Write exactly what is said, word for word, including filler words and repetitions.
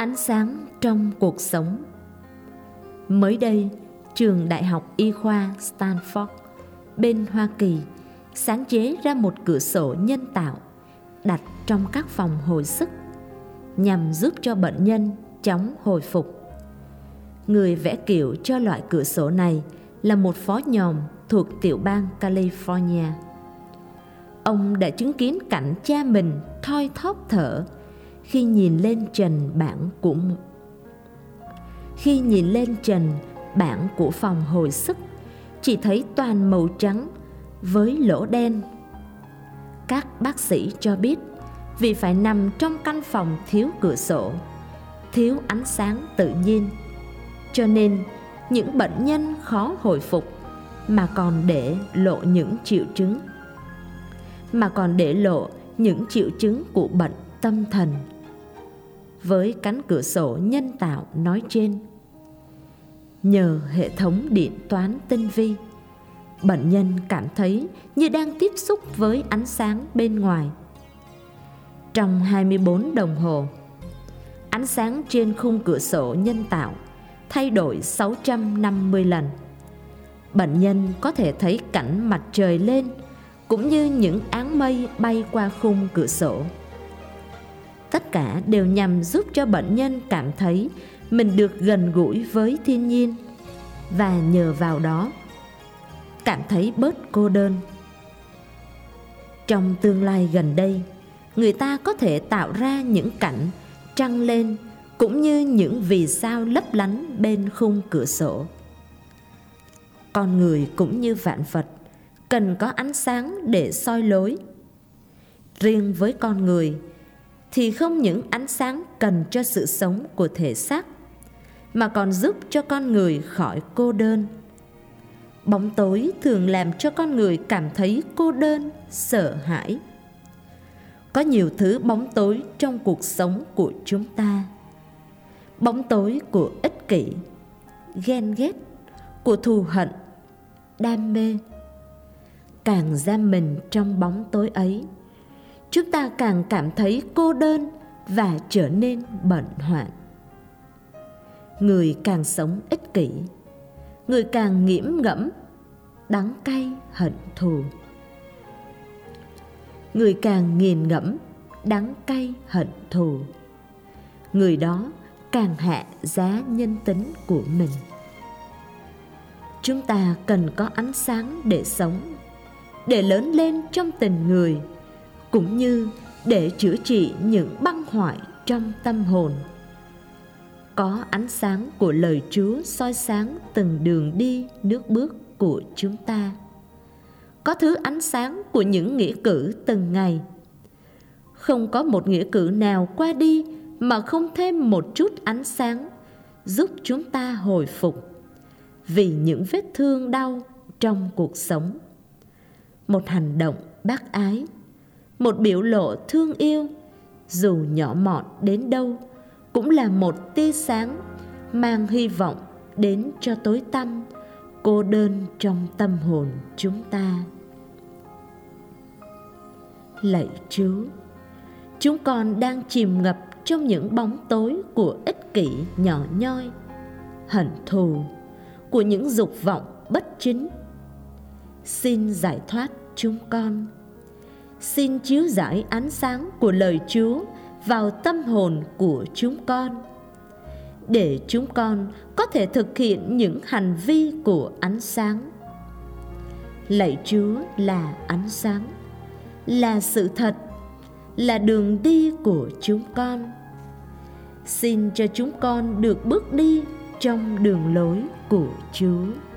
Ánh sáng trong cuộc sống. Mới đây, trường Đại học Y khoa Stanford bên Hoa Kỳ sáng chế ra một cửa sổ nhân tạo đặt trong các phòng hồi sức nhằm giúp cho bệnh nhân chóng hồi phục. Người vẽ kiểu cho loại cửa sổ này là một phó nhòm thuộc tiểu bang California. Ông đã chứng kiến cảnh cha mình thoi thóp thở khi nhìn lên trần bảng của khi nhìn lên trần bảng của phòng hồi sức, chỉ thấy toàn màu trắng với lỗ đen. Các bác sĩ cho biết vì phải nằm trong căn phòng thiếu cửa sổ, thiếu ánh sáng tự nhiên, cho nên những bệnh nhân khó hồi phục mà còn để lộ những triệu chứng mà còn để lộ những triệu chứng của bệnh tâm thần. Với cánh cửa sổ nhân tạo nói trên, nhờ hệ thống điện toán tinh vi, bệnh nhân cảm thấy như đang tiếp xúc với ánh sáng bên ngoài. Trong hai mươi bốn đồng hồ, ánh sáng trên khung cửa sổ nhân tạo thay đổi sáu trăm năm mươi lần. Bệnh nhân có thể thấy cảnh mặt trời lên cũng như những áng mây bay qua khung cửa sổ. Tất cả đều nhằm giúp cho bệnh nhân cảm thấy mình được gần gũi với thiên nhiên và nhờ vào đó cảm thấy bớt cô đơn. Trong tương lai gần đây, người ta có thể tạo ra những cảnh trăng lên cũng như những vì sao lấp lánh bên khung cửa sổ. Con người cũng như vạn vật cần có ánh sáng để soi lối. Riêng với con người thì không những ánh sáng cần cho sự sống của thể xác, mà còn giúp cho con người khỏi cô đơn. Bóng tối thường làm cho con người cảm thấy cô đơn, sợ hãi. Có nhiều thứ bóng tối trong cuộc sống của chúng ta. Bóng tối của ích kỷ, ghen ghét, của thù hận, đam mê. Càng giam mình trong bóng tối ấy, chúng ta càng cảm thấy cô đơn và trở nên bận hoạn. Người càng sống ích kỷ, người càng nghiễm ngẫm, đắng cay hận thù. Người càng nghiền ngẫm, đắng cay hận thù, người đó càng hạ giá nhân tính của mình. Chúng ta cần có ánh sáng để sống, để lớn lên trong tình người, cũng như để chữa trị những băng hoại trong tâm hồn. Có ánh sáng của lời Chúa soi sáng từng đường đi nước bước của chúng ta. Có thứ ánh sáng của những nghĩa cử từng ngày. Không có một nghĩa cử nào qua đi mà không thêm một chút ánh sáng giúp chúng ta hồi phục vì những vết thương đau trong cuộc sống. Một hành động bác ái, một biểu lộ thương yêu, dù nhỏ mọn đến đâu, cũng là một tia sáng mang hy vọng đến cho tối tăm, cô đơn trong tâm hồn chúng ta. Lạy Chúa, chúng con đang chìm ngập trong những bóng tối của ích kỷ nhỏ nhoi, hận thù, của những dục vọng bất chính. Xin giải thoát chúng con. Xin chiếu rải ánh sáng của lời Chúa vào tâm hồn của chúng con, để chúng con có thể thực hiện những hành vi của ánh sáng. Lạy Chúa là ánh sáng, là sự thật, là đường đi của chúng con. Xin cho chúng con được bước đi trong đường lối của Chúa.